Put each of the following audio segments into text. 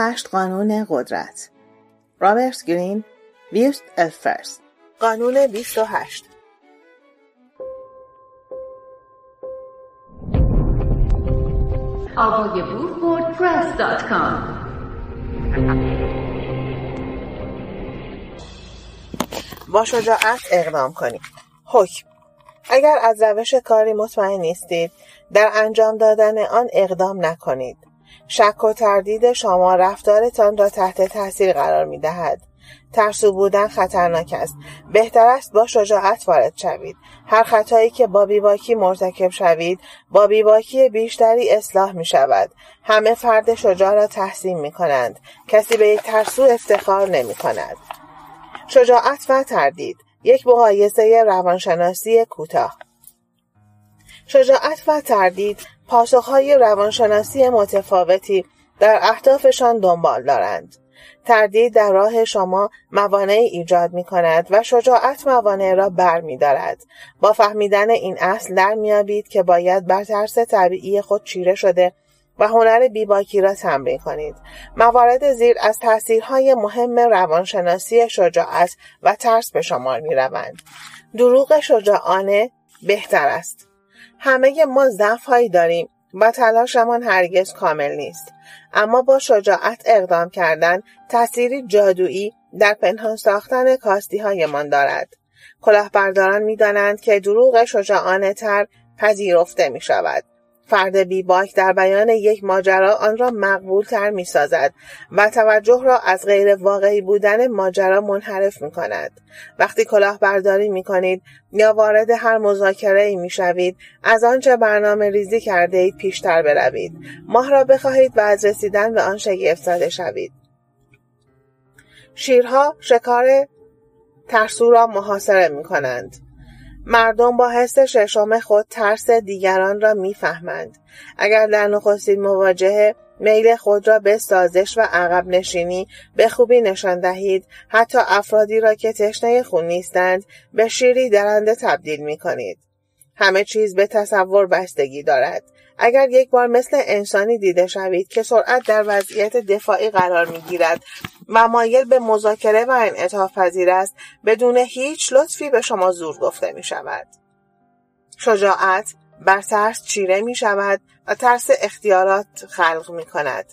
8 قانون قدرت. رابرت گرین، ویرست الفرست. قانون 28. AvayabooWordPress.com. با شجاعت اقدام کنید. حکم: اگر از روش کاری مطمئن نیستید، در انجام دادن آن اقدام نکنید. شک و تردید شما رفتارتان را تحت تاثیر قرار می دهد. ترسو بودن خطرناک است. بهتر است با شجاعت وارد شوید. هر خطایی که با بیباکی مرتکب شوید، با بیباکی بیشتری اصلاح می شود. همه فرد شجاع را تحسین می کنند. کسی به یک ترسو افتخار نمی کند. شجاعت و تردید. یک مقایسه روانشناسی کوتاه. شجاعت و تردید پاسخهای روانشناسی متفاوتی در اهدافشان دنبال دارند. تردید در راه شما موانعی ایجاد می کند و شجاعت موانع را بر می دارد. با فهمیدن این اصل در میابید که باید بر ترس طبیعی خود چیره شده و هنر بیباکی را تمرین کنید. موارد زیر از تأثیرهای مهم روانشناسی شجاعت و ترس به شمار می روند. دروغ شجاعانه بهتر است. همه ما ضعف‌هایی داریم و تلاشمان هرگز کامل نیست. اما با شجاعت اقدام کردن تأثیری جادویی در پنهان ساختن کاستی‌هایمان دارد. کلاهبرداران می‌دانند که دروغ شجاعانه تر پذیرفته می‌شود. فرد بیباک در بیان یک ماجرا آن را مقبول تر می سازد و توجه را از غیر واقعی بودن ماجرا منحرف می کند. وقتی کلاهبرداری می کنید یا وارد هر مذاکره‌ای می شوید، از آنچه برنامه ریزی کرده اید پیشتر بروید. ماه را بخواهید و از رسیدن به آن شگفت زده شوید. شیرها شکار ترسو را محاصره می کنند. مردم با حس ششم خود ترس دیگران را می‌فهمند. اگر در نخستین مواجهه میل خود را به سازش و عقب نشینی به خوبی نشان دهید، حتی افرادی را که تشنه خون نیستند به شیری درنده تبدیل می‌کنید. همه چیز به تصور بستگی دارد. اگر یک بار مثل انسانی دیده شوید که سرعت در وضعیت دفاعی قرار می‌گیرد و مایل به مذاکره و انعطاف پذیر است، بدون هیچ لطفی به شما زور گفته می‌شود. شجاعت بر ترس چیره می‌شود و ترس اختیارات خلق می‌کند.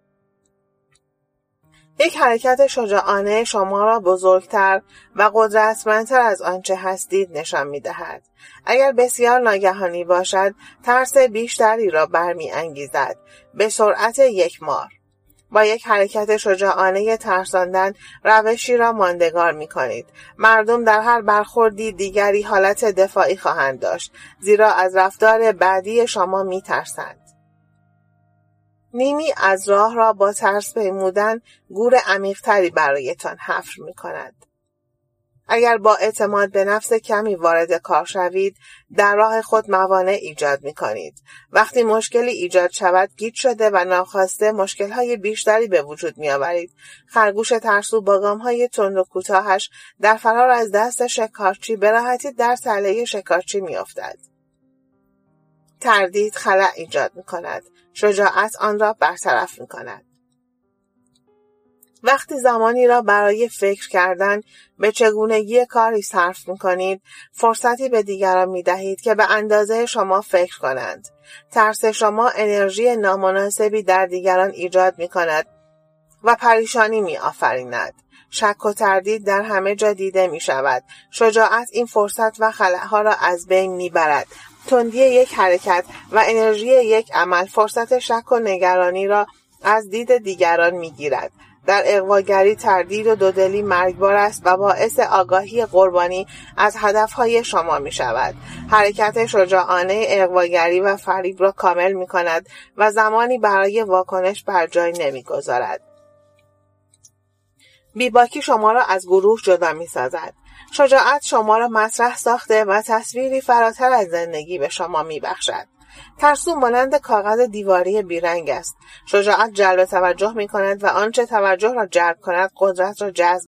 یک حرکت شجاعانه شما را بزرگتر و قدرتمندتر از آنچه هستید نشان می‌دهد. اگر بسیار ناگهانی باشد، ترس بیشتری را برمی‌انگیزد، به سرعت یک مار. با یک حرکت شجاعانه ترساندن روشی را ماندگار می‌کنید. مردم در هر برخوردی دیگری حالت دفاعی خواهند داشت، زیرا از رفتار بعدی شما می‌ترسند. نیمی از راه را با ترس پیمودن گور عمیق‌تری برایتان حفر می‌کند. اگر با اعتماد به نفس کمی وارد کار شوید، در راه خود موانع ایجاد می‌کنید. وقتی مشکلی ایجاد شود، گیج شده و ناخواسته مشکل‌های بیشتری به وجود می‌آورید. خرگوش ترسو با گام‌های تند و کوتاهش در فرار از دست شکارچی به راحتی در تله شکارچی می‌افتد. تردید خلأ ایجاد می‌کند. شجاعت آن را برطرف می‌کند. وقتی زمانی را برای فکر کردن به چگونگی کاری صرف می‌کنید، فرصتی به دیگران می‌دهید که به اندازه شما فکر کنند. ترس شما انرژی نامناسبی در دیگران ایجاد می‌کند و پریشانی می‌آفریند. شک و تردید در همه جا دیده می‌شود. شجاعت این فرصت و خلاها را از بین می‌برد. تندی یک حرکت و انرژی یک عمل فرصت شک و نگرانی را از دید دیگران می‌گیرد. در اغواگری تردید و دودلی مرگبار است و باعث آگاهی قربانی از هدفهای شما می شود. حرکت شجاعانه اغواگری و فریب را کامل می کند و زمانی برای واکنش بر جای نمی گذارد. بیباکی شما را از گروه جدا می سازد. شجاعت شما را مطرح ساخته و تصویری فراتر از زندگی به شما می بخشد. ترسو مانند کاغذ دیواری بیرنگ است. شجاعت جلب توجه می کند و آنچه توجه را جلب کند قدرت را جذب